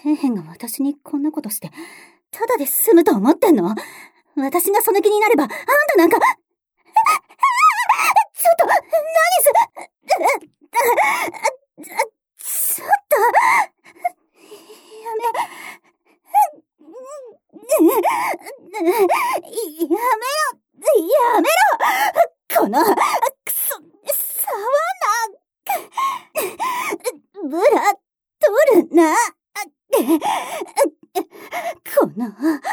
底辺が私にこんなことして、ただで済むと思ってんの？私がその気になれば、あんたなんか、ちょっと、何す、ちょっと、やめろ、この、くそ、触んな、ブラ、取るな、この、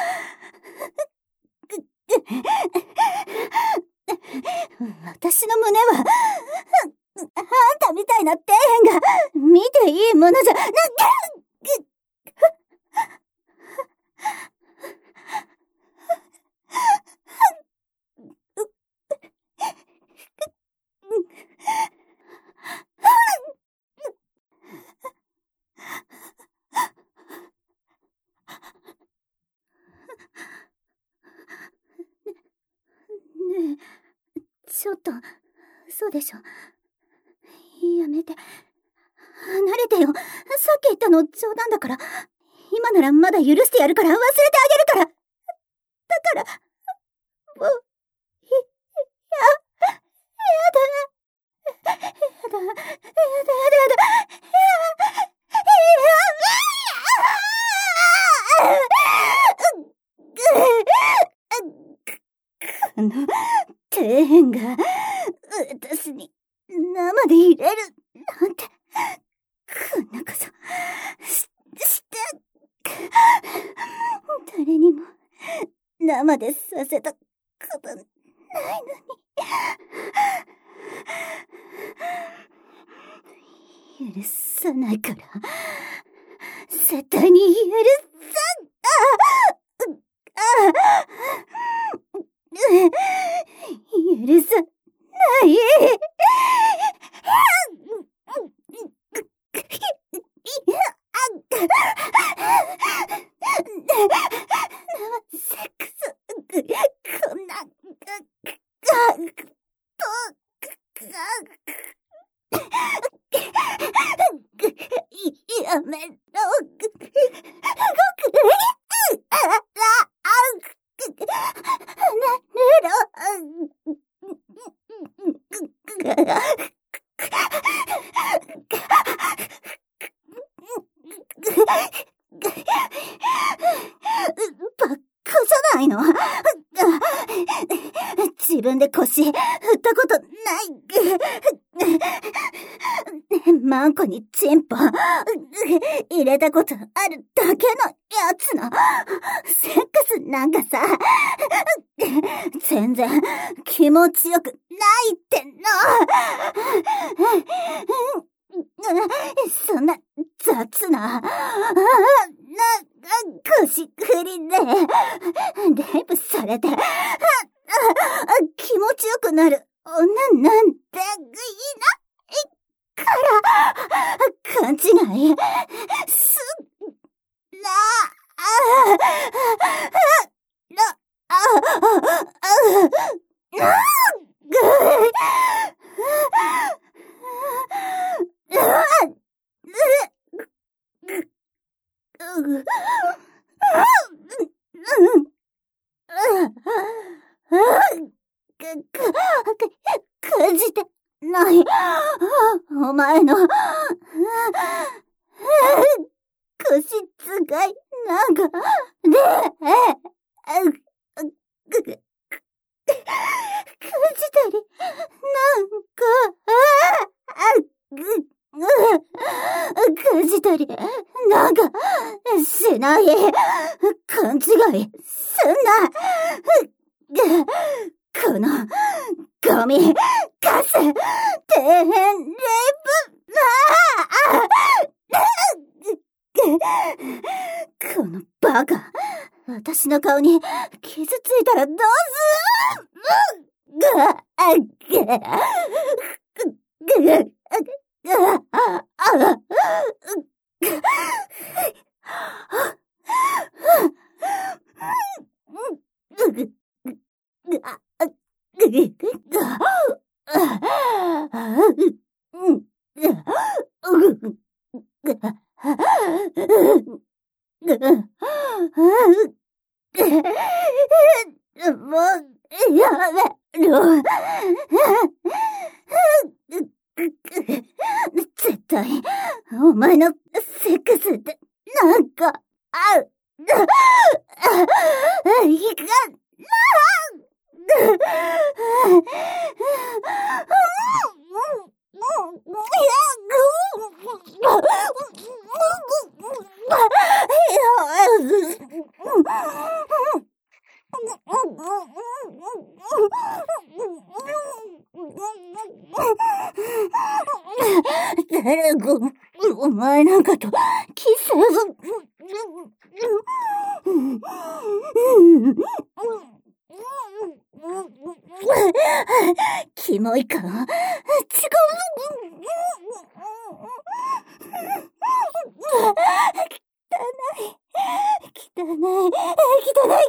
私の胸は、あんたみたいな底辺が見ていいものじゃな、ねえ、ちょっと、嘘でしょ。やめて。離れてよ。さっき言ったの冗談だから。今ならまだ許してやるから忘れてあげるから。だから、もう、やだ。この、底辺が、私に、生で入れる、なんて、こんなこと、して、誰にも、生でさせたことないのに。許さないから。絶対に許さない。セックス、こんな、やめろ。バカじゃないの？自分で腰振ったことない。マンコにチンポ入れたことあるだけのやつのセックスなんかさ、全然気持ちよくないっての。そんな雑な腰振りでレイプされて気持ちよくなる女なんていないから勘違いすな感じてない。お前の腰使いなんかで感じたりなんか感じたりなんかしない。勘違いすんな。このゴミカス底辺レイプこのバカ、私の顔に傷ついたらどうすもう、やめろ。絶対、お前のセックスってなんか合う。いかん。誰がお前なんかとキスキモいか？違う。汚い、汚い、汚い、汚い、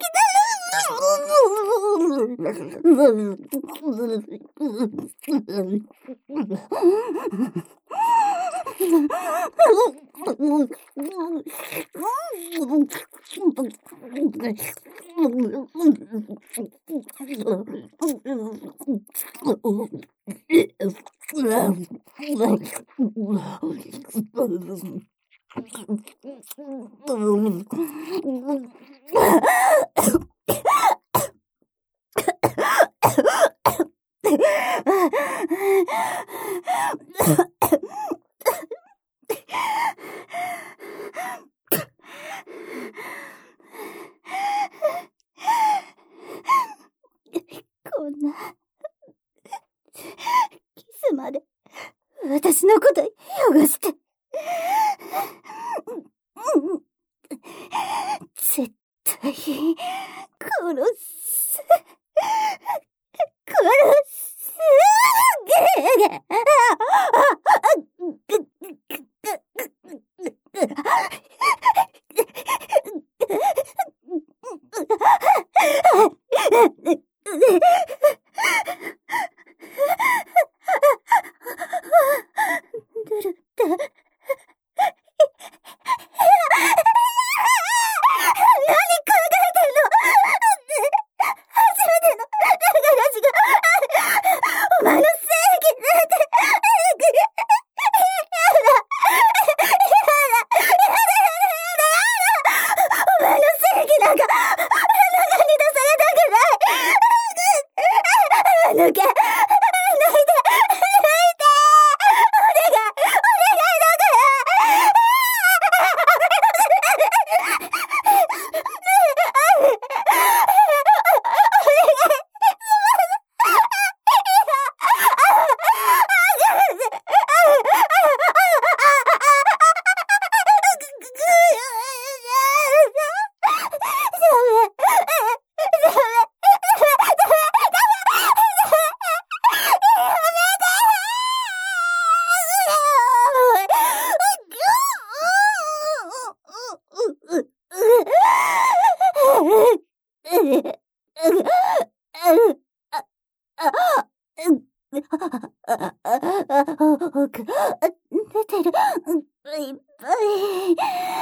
こんなキスまで私のこと汚して。絶対殺す。出てる。いっぱい。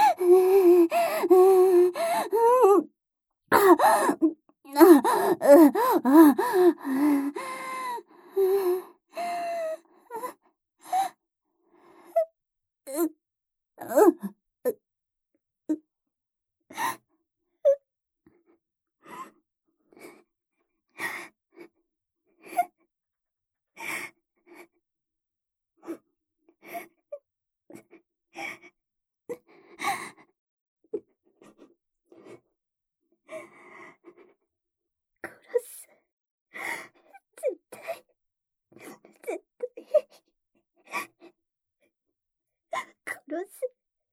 殺す。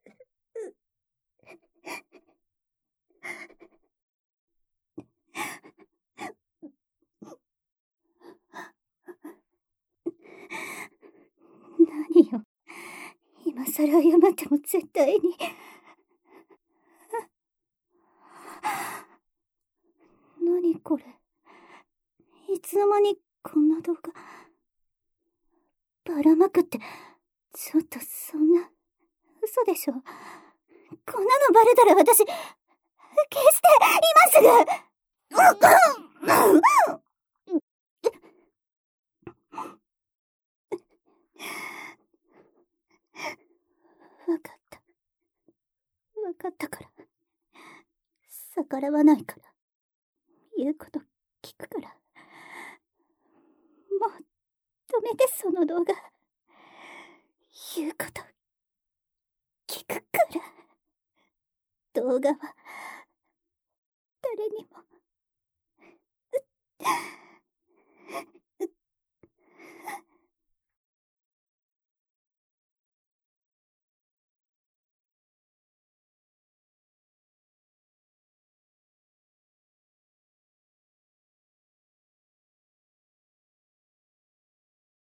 何よ。今更謝っても絶対に。何これ。いつの間にこんな動画。ばらまくって、ちょっとそんな、嘘でしょ。 こんなのバレたら私、消して、今すぐわかった。わかったから。逆らわないから。言うこと聞くから。もう、止めてその動画。言うこと聞くから。動画は、誰にも、